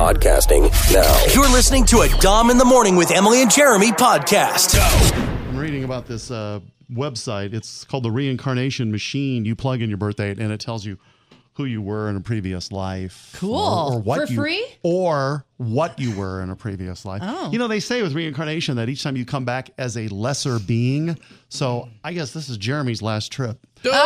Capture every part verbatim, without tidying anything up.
podcasting now. You're listening to a Dom in the Morning with Emily and Jeremy podcast. I'm reading about this uh, website. It's called the Reincarnation Machine. You plug in your birth date, and it tells you who you were in a previous life. Cool. Or, or what For you, free? Or what you were in a previous life. Oh. You know, they say with reincarnation that each time you come back as a lesser being. So I guess this is Jeremy's last trip.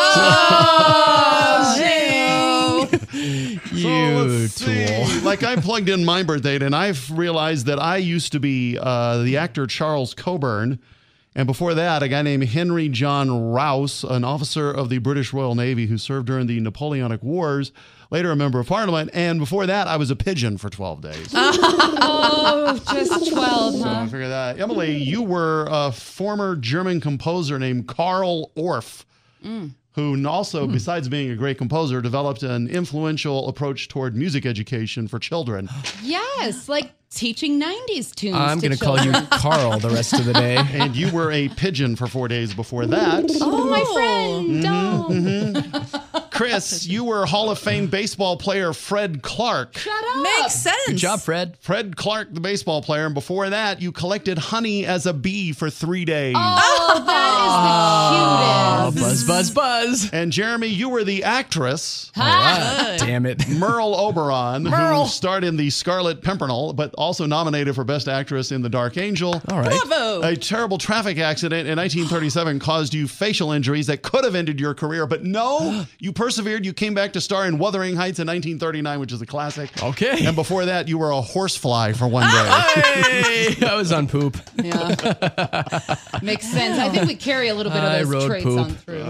Oh, hey. You tool. Like, I plugged in my birth date, and I've realized that I used to be uh, the actor Charles Coburn. And before that, a guy named Henry John Rouse, an officer of the British Royal Navy who served during the Napoleonic Wars, later a member of Parliament. And before that, I was a pigeon for twelve days. Oh, just twelve, So I huh? figured that. Emily, you were a former German composer named Karl Orff, Mm. who also, besides being a great composer, developed an influential approach toward music education for children. Yes, like teaching nineties tunes. I'm to going to call you children. Carl the rest of the day. And you were a pigeon for four days before that. Oh, my friend. Mm-hmm, Oh. Chris, you were Hall of Fame baseball player Fred Clark. Shut up. Makes sense. Good job, Fred. Fred Clark, the baseball player. And before that, you collected honey as a bee for three days. Oh, that Oh, is the cutest. buzz, buzz, buzz. And Jeremy, you were the actress Ah, damn it. Merle Oberon, Merle. who starred in The Scarlet Pimpernel, but also nominated for Best Actress in The Dark Angel. All right. Bravo. A terrible traffic accident in nineteen thirty-seven caused you facial injuries that could have ended your career, but no, you persevered. You came back to star in Wuthering Heights in nineteen thirty-nine, which is a classic. Okay. And before that, you were a horsefly for one day. Hey, I was on poop. Yeah. Makes sense. I think we carry a little bit I of those rode traits poop. on through.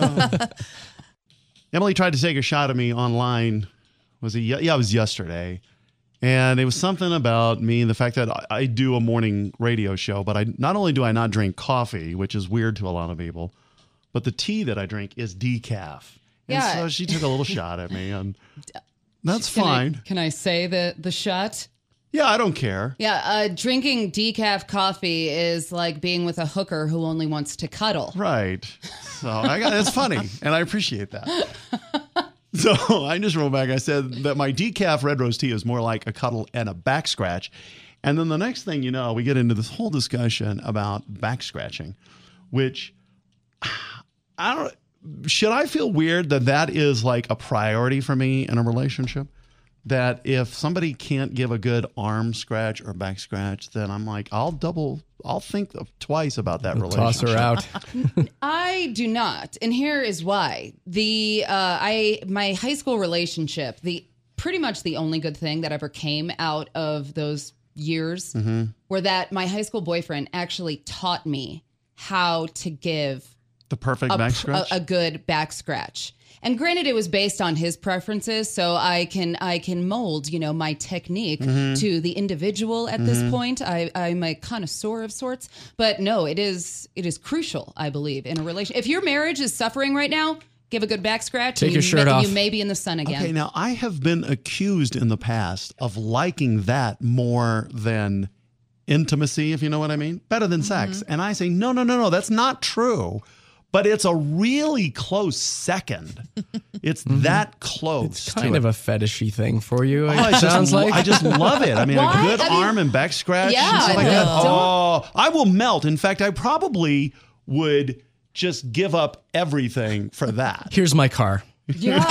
Emily tried to take a shot at me online. Was it? ye- Yeah, it was yesterday. And it was something about me and the fact that I, I do a morning radio show, but I not only do I not drink coffee, which is weird to a lot of people, but the tea that I drink is decaf. And Yeah. so she took a little shot at me, and that's Can I- fine. Can I say the, the shot? Yeah, I don't care. Yeah, uh, drinking decaf coffee is like being with a hooker who only wants to cuddle. Right. So I got it's funny, and I appreciate that. So I just wrote back. I said that my decaf red roast tea is more like a cuddle and a back scratch. And then the next thing you know, we get into this whole discussion about back scratching, which I don't. Should I feel weird that that is like a priority for me in a relationship? That if somebody can't give a good arm scratch or back scratch, then I'm like, I'll double, I'll think twice about that Toss relationship. her out. I do not, and here is why. The uh, I my high school relationship, the pretty much the only good thing that ever came out of those years were that my high school boyfriend actually taught me how to give The perfect a, back pr- scratch. a, a good back scratch. And granted, it was based on his preferences, so I can I can mold, you know, my technique to the individual at this point. I, I'm a connoisseur of sorts, but no, it is it is crucial, I believe, in a relation. If your marriage is suffering right now, give a good back scratch. Take and your you shirt may, off. You may be in the sun again. Okay, now I have been accused in the past of liking that more than intimacy, if you know what I mean, better than sex. And I say, no, no, no, no, that's not true. But it's a really close second. It's that close. It's to kind it. of a fetishy thing for you. Oh, It I sounds just, like. I just love it. I mean, Why? a good I mean, arm and back scratch yeah, and stuff like that. no. Oh, I will melt. In fact, I probably would just give up everything for that. Here's my car. Yeah.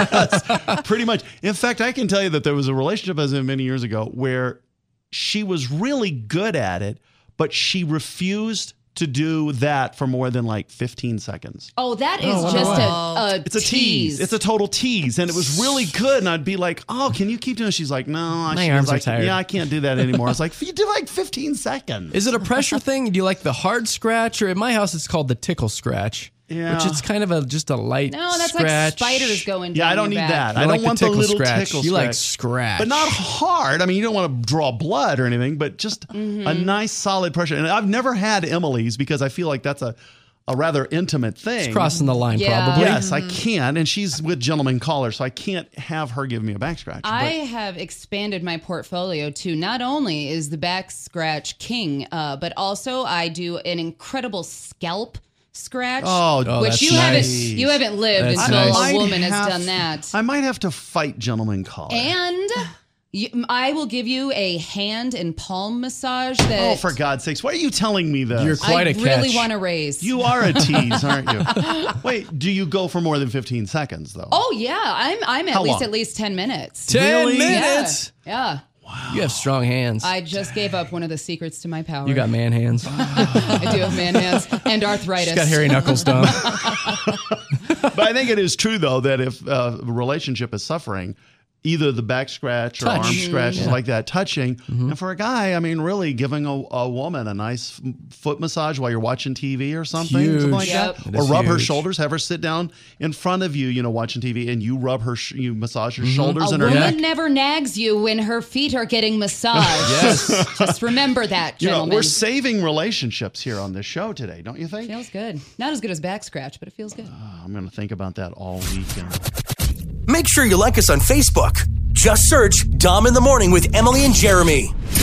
Yes, pretty much. In fact, I can tell you that there was a relationship I was in many years ago where she was really good at it, but she refused to do that for more than like fifteen seconds. Oh, that is Oh, just wow. a, a It's a tease. It's a total tease. And it was really good. And I'd be like, oh, can you keep doing it? She's like, no. My She was arms are like, tired. Yeah, I can't do that anymore. I was like, you did like fifteen seconds. Is it a pressure thing? Do you like the hard scratch? Or in my house, it's called the tickle scratch. Yeah. Which is kind of a just a light No, that's scratch. like spiders going down Yeah, I don't need your back. that. You I like don't the want the tickle little scratch. tickle You scratch. like scratch. But not hard. I mean, you don't want to draw blood or anything, but just Mm-hmm. a nice solid pressure. And I've never had Emily's because I feel like that's a, a rather intimate thing. It's crossing the line, Yeah. probably. Yes, I can. And she's with gentleman caller, so I can't have her give me a back scratch. I but have expanded my portfolio to not only is the back scratch king, uh, but also I do an incredible scalp scratch. Oh, Oh, which that's you nice. haven't you haven't lived That's until nice. a might woman has have- done that. I might have to fight gentleman caller. And You, I will give you a hand and palm massage. That Oh, for God's sakes. Why are you telling me this? You're quite I a catch. really want to raise. You are a tease, aren't you? Wait, do you go for more than fifteen seconds, though? Oh yeah, I'm I'm at How least long? at least ten minutes. Ten Really? minutes. Yeah. You have strong hands. I just gave up one of the secrets to my power. you got man hands. I do have man hands and arthritis. She's got hairy knuckles, Dom. But I think it is true, though, that if uh, a relationship is suffering, either the back scratch or Touch. arm scratches Yeah. like that, touching. And for a guy, I mean, really giving a, a woman a nice f- foot massage while you're watching T V or something, Huge. something like Yep. that. It Or is rub her huge. shoulders, have her sit down in front of you, you know, watching T V, and you rub her, sh- you massage her shoulders A and her woman neck. never nags you when her feet are getting massaged. Yes. Just remember that, You know, gentlemen. we're saving relationships here on this show today, don't you think? Feels good. Not as good as back scratch, but it feels good. I'm going to think about that all weekend. Make sure you like us on Facebook. Just search Dom in the Morning with Emily and Jeremy.